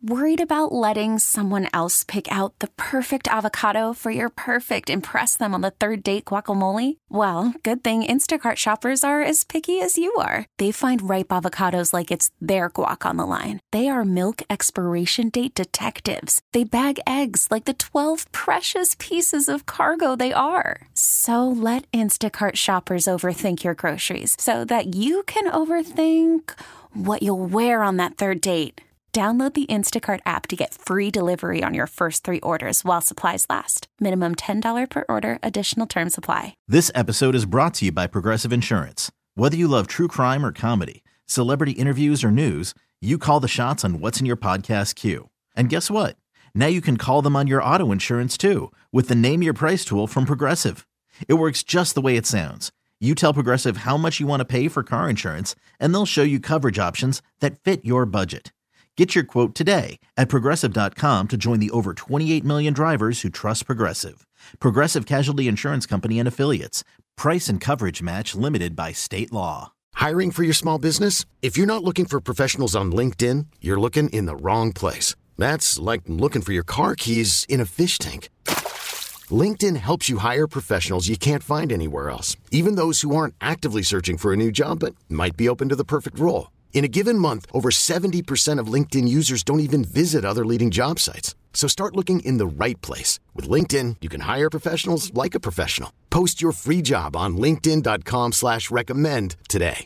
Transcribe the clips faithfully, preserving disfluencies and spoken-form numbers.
Worried about letting someone else pick out the perfect avocado for your perfect impress them on the third date guacamole? Well, good thing Instacart shoppers are as picky as you are. They find ripe avocados like it's their guac on the line. They are milk expiration date detectives. They bag eggs like the twelve precious pieces of cargo they are. So let Instacart shoppers overthink your groceries so that you can overthink what you'll wear on that third date. Download the Instacart app to get free delivery on your first three orders while supplies last. Minimum ten dollars per order. Additional terms apply. This episode is brought to you by Progressive Insurance. Whether you love true crime or comedy, celebrity interviews or news, you call the shots on what's in your podcast queue. And guess what? Now you can call them on your auto insurance too with the Name Your Price tool from Progressive. It works just the way it sounds. You tell Progressive how much you want to pay for car insurance, and they'll show you coverage options that fit your budget. Get your quote today at Progressive dot com to join the over twenty-eight million drivers who trust Progressive. Progressive Casualty Insurance Company and Affiliates. Price and coverage match limited by state law. Hiring for your small business? If you're not looking for professionals on LinkedIn, you're looking in the wrong place. That's like looking for your car keys in a fish tank. LinkedIn helps you hire professionals you can't find anywhere else, even those who aren't actively searching for a new job but might be open to the perfect role. In a given month, over seventy percent of LinkedIn users don't even visit other leading job sites. So start looking in the right place. With LinkedIn, you can hire professionals like a professional. Post your free job on linkedin dot com slash recommend today.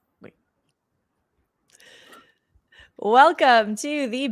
Welcome to the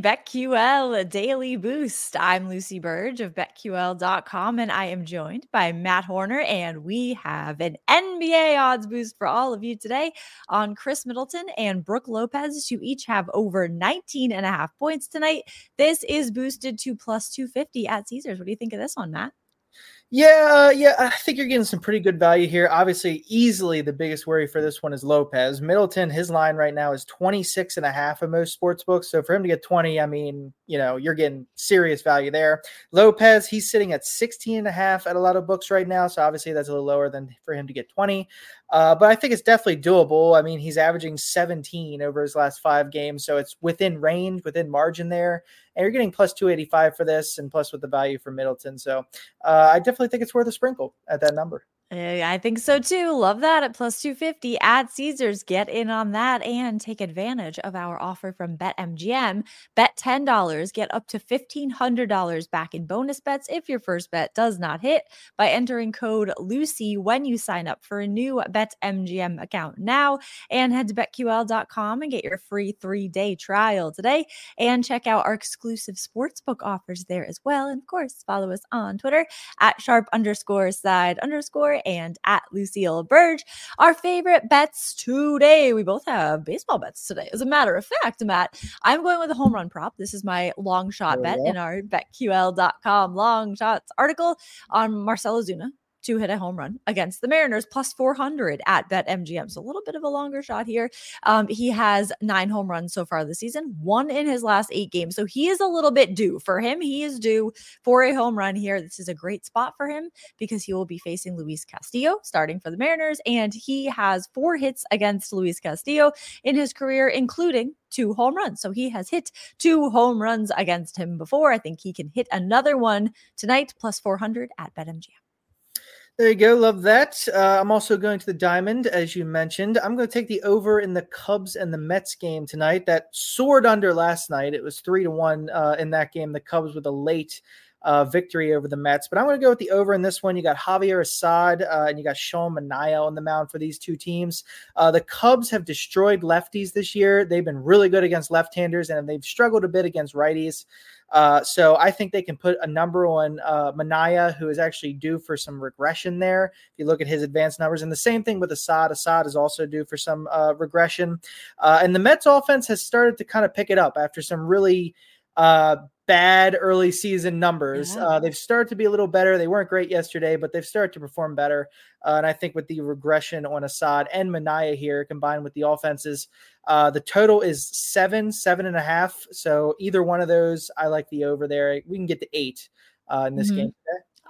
BetQL Daily Boost. I'm Lucy Burge of Bet Q L dot com, and I am joined by Matt Horner, and we have an N B A odds boost for all of you today on Chris Middleton and Brooke Lopez, who each have over nineteen and a half points tonight. This is boosted to plus two fifty at Caesars. What do you think of this one, Matt? Yeah, uh, yeah, I think you're getting some pretty good value here. Obviously, easily the biggest worry for this one is Lopez. Middleton, his line right now is twenty-six and a half in most sports books. So for him to get twenty, I mean, you know, you're getting serious value there. Lopez, he's sitting at sixteen and a half at a lot of books right now. So obviously that's a little lower than for him to get twenty. Uh, but I think it's definitely doable. I mean, he's averaging seventeen over his last five games. So it's within range, within margin there. And you're getting plus two eighty-five for this and plus with the value for Middleton. So uh, I definitely think it's worth a sprinkle at that number. I think so too. Love that at plus two fifty at Caesars. Get in on that and take advantage of our offer from BetMGM. Bet ten dollars, get up to fifteen hundred dollars back in bonus bets if your first bet does not hit by entering code Lucy when you sign up for a new BetMGM account now. And head to Bet Q L dot com and get your free three-day trial today. And check out our exclusive sportsbook offers there as well. And of course, follow us on Twitter at sharp underscore side underscore and at Lucille Burge. Our favorite bets today. We both have baseball bets today. As a matter of fact, Matt, I'm going with a home run prop. This is my long shot bet in our Bet Q L dot com long shots article on Marcell Ozuna to hit a home run against the Mariners, plus four hundred at BetMGM. So a little bit of a longer shot here. Um, he has nine home runs so far this season, one in his last eight games. So he is a little bit due for him. He is due for a home run here. This is a great spot for him because he will be facing Luis Castillo starting for the Mariners. And he has four hits against Luis Castillo in his career, including two home runs. So he has hit two home runs against him before. I think he can hit another one tonight, plus four hundred at BetMGM. There you go. Love that. Uh, I'm also going to the Diamond, as you mentioned. I'm going to take the over in the Cubs and the Mets game tonight. That soared under last night. It was three to one uh, in that game. The Cubs with a late uh, victory over the Mets. But I'm going to go with the over in this one. You got Javier Assad uh, and you got Sean Manaea on the mound for these two teams. Uh, the Cubs have destroyed lefties this year. They've been really good against left-handers, and they've struggled a bit against righties. Uh, so I think they can put a number on uh, Manaea, who is actually due for some regression there. If you look at his advanced numbers, and the same thing with Assad. Assad is also due for some uh, regression. Uh, and the Mets offense has started to kind of pick it up after some really uh, bad early season numbers. Yeah. Uh, they've started to be a little better. They weren't great yesterday, but they've started to perform better. Uh, and I think with the regression on Assad and Manaea here, combined with the offenses, uh, the total is seven, seven and a half. So either one of those, I like the over there. We can get to eight uh, in this mm-hmm. game today.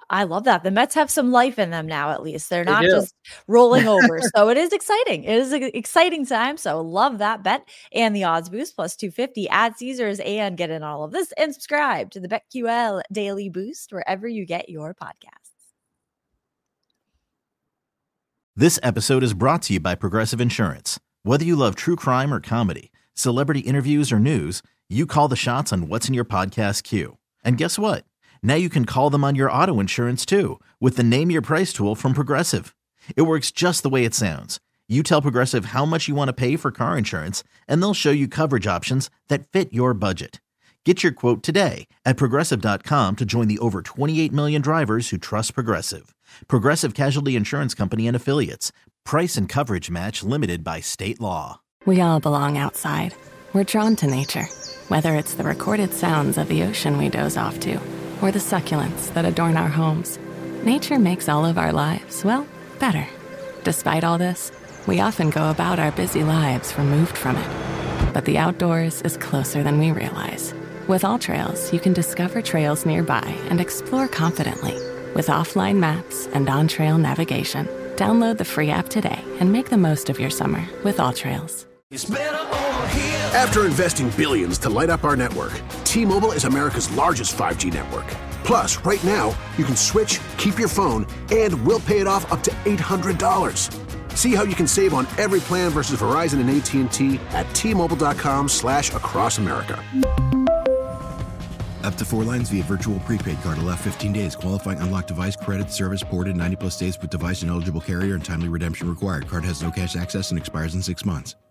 I love that. The Mets have some life in them now, at least. They're They not do. just rolling over. So it is exciting. It is an exciting time. So love that bet and the odds boost plus two fifty at Caesars, and get in all of this and subscribe to the BetQL Daily Boost wherever you get your podcasts. This episode is brought to you by Progressive Insurance. Whether you love true crime or comedy, celebrity interviews or news, you call the shots on what's in your podcast queue. And guess what? Now you can call them on your auto insurance too with the Name Your Price tool from Progressive. It works just the way it sounds. You tell Progressive how much you want to pay for car insurance, and they'll show you coverage options that fit your budget. Get your quote today at Progressive dot com to join the over twenty-eight million drivers who trust Progressive. Progressive Casualty Insurance Company and Affiliates. Price and coverage match limited by state law. We all belong outside. We're drawn to nature, whether it's the recorded sounds of the ocean we doze off to, or the succulents that adorn our homes. Nature makes all of our lives, well, better. Despite all this, we often go about our busy lives removed from it. But the outdoors is closer than we realize. With AllTrails, you can discover trails nearby and explore confidently. With offline maps and on-trail navigation, download the free app today and make the most of your summer with AllTrails. After investing billions to light up our network, T-Mobile is America's largest five G network. Plus, right now, you can switch, keep your phone, and we'll pay it off up to eight hundred dollars. See how you can save on every plan versus Verizon and A T and T at T-Mobile.com slash across America. Up to four lines via virtual prepaid card. Allow fifteen days. Qualifying unlocked device credit service ported ninety plus days with device and eligible carrier and timely redemption required. Card has no cash access and expires in six months.